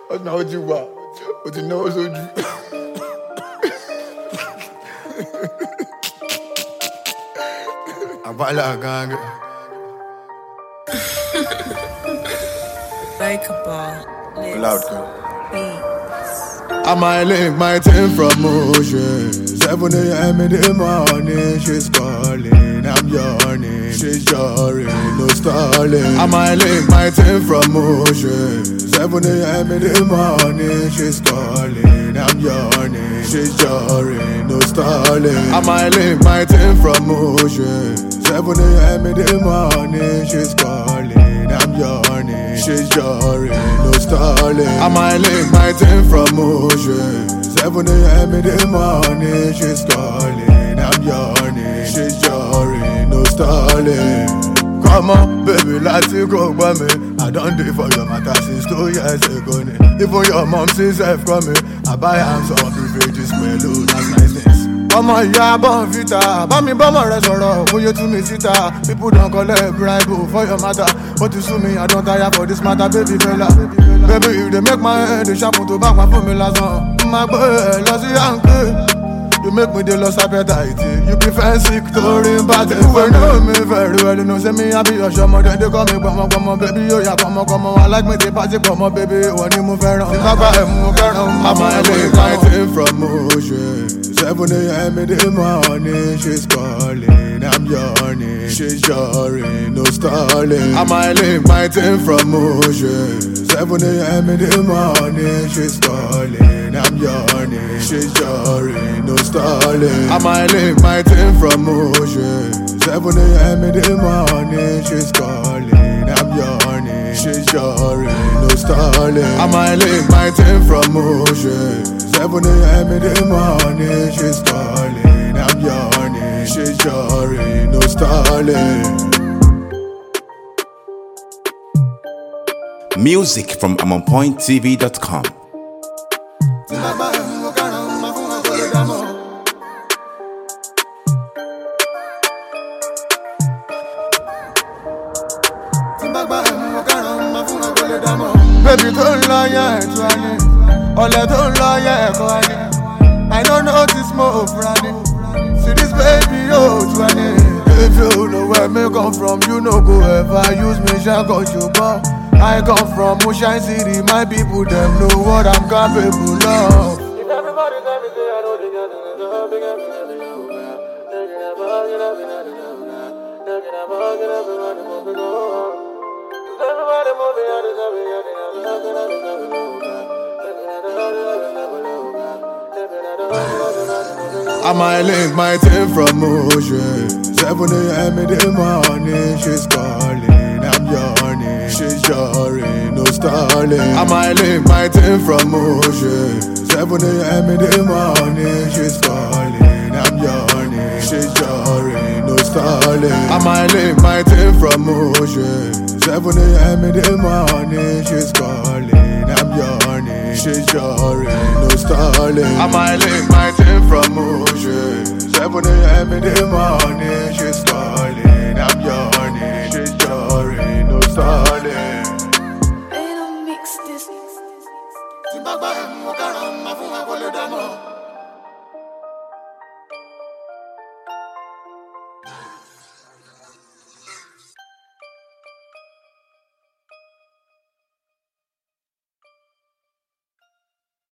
Ọ̀nà ojú wa, o ti náwó sójú. Àbálà gángan. Like a ball. Loud girl. Beats. I might link my team from Ocean. 7 a.m. in the morning, she's calling, I'm yawning. She's jarring, no stalling. I might link my team from Ocean. 7 a.m. in the morning, she's calling, I'm yawning. She's jarring, no stalling. I might link my team from Ocean. 7 a.m. in the morning, she's calling, I'm yawning. She's jarring, no stalling. I might link my team from Ocean. 7 a.m. in the morning, she's calling, I'm yawning. She's jarring, no stalling. Come on, baby, let's go by me. I don't do for your matter since 2 years ago. Even your mom says I've coming. I buy am some privileges, mellow, that's niceness. Ọmọ ìyá Bonvita, bá mi bọ́mọ̀ rẹ sọ̀rọ̀, bóyá tú mi síta. People don't collect bribe for your matter. What you sue me, I don't tire for this matter, baby fella. Baby, if they make my head, they sharpen to back my phone, me last one. My boy, lost the yankee. You make me the lost appetite. You prefer sick to ring party. You know me very well, you know, say me I be your show. Then they call me, come on, baby, oh yeah, come on. I like me, they party, come on, baby, when you move around. I'm a late night from Ocean. 7 a.m. in the morning, she's calling, I'm yawning. She's jarring, no stalling. I might link my team from Ocean. 7 a.m. in the morning, she's calling, I'm yawning. She's jarring, no stalling. I might link my team from Ocean. 7 a.m. in the morning, she's calling, I'm yawning. She's jarring, no stalling. I might link my team from Ocean. 7 a.m. in the morning, she's calling, I'm yawning. She's jarring, no stalling. Music from AmonPointTV.com. Baby, don't lie, yeah, all I don't lie, yeah, I don't notice more running. See this baby, oh, 20. If you know where me come from, you know go ever use me, shall go you go. I come from Moonshine City, my people, them know what I'm capable of. If everybody tell me, say I know they got I might link my team from Ocean. 7 a.m. in the morning, she's calling, I'm yawning. She's jarring, no stalling. I might link my team from Ocean. 7 a.m. in the morning, she's calling, I'm yawning. She's jarring, no stalling. I might link my team from Ocean. 7 a.m. in the morning, she's calling, I'm yawning. She's jarring, no stalling. I might link my team from Ocean. 7 a.m. in the morning, she's calling, I'm yawning. She's jarring, no stalling. They don't mix this. Zimbabwe, Mukarama, Fuma, Poledamo.